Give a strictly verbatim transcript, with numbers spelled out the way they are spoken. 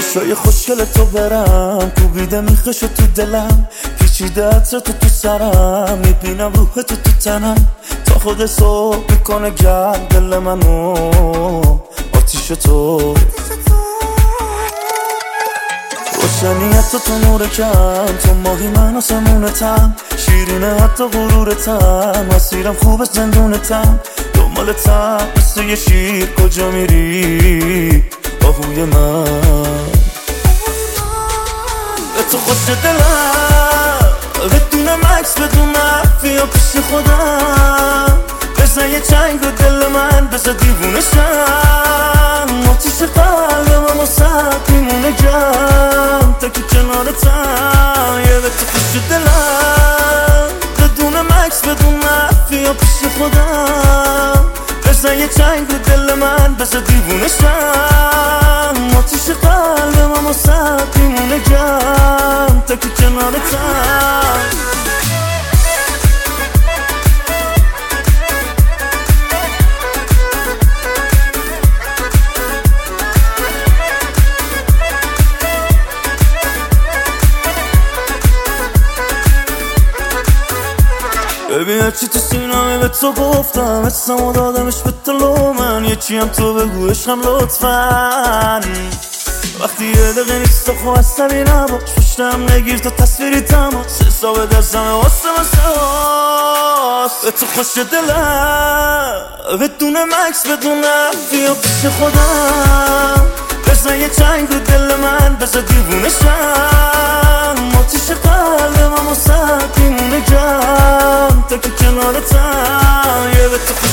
چشای خوشگل تو برم کوبیده میخشو تو دلم پیچیده عطر تو تو سرم میبینم روح تو تو تنم تا خود صبح میکنه گرم دل منو آتیش تو روشنیت تو تو نور کم تو ماهی من آسمونتم شیرینه حتی غرورتم مسیرم خوبه زندونتم دنبالتم مثل یه شیر کجا میری آهوی من به تو خوش دلم بدون مکس بدون بیا پیش خودم بزن یه چنگ رو دل من بزن دیوونشم آتیش قلبم اما سد میمونه گرم تا که کنارتم یه به تو خوش دلم بدون مکس بدون بیا پیش خودم بزن یه چنگ رو دل من بزن دیوونشم آتیش قلبم اما سد میمونه گرم تا که کنارتم ببین هرچی تو سینمه به تو گفتم حسمو دادمش به طلو من یکی هم تو بگو عشقم لطفاً وقتی یه دقیقه نیست تو خواست عصبی نباش پشتم نگیر تا تصویری تماس حساب دستمه واسه واسه هاست به تو خوش دلم بدون مکس بدون بیا پیش خودم بزن یه چنگ رو دل من بزن دیوونشم آتیش قلبم اما سد میمونه گرم تا که کنارتم یه به تو خوش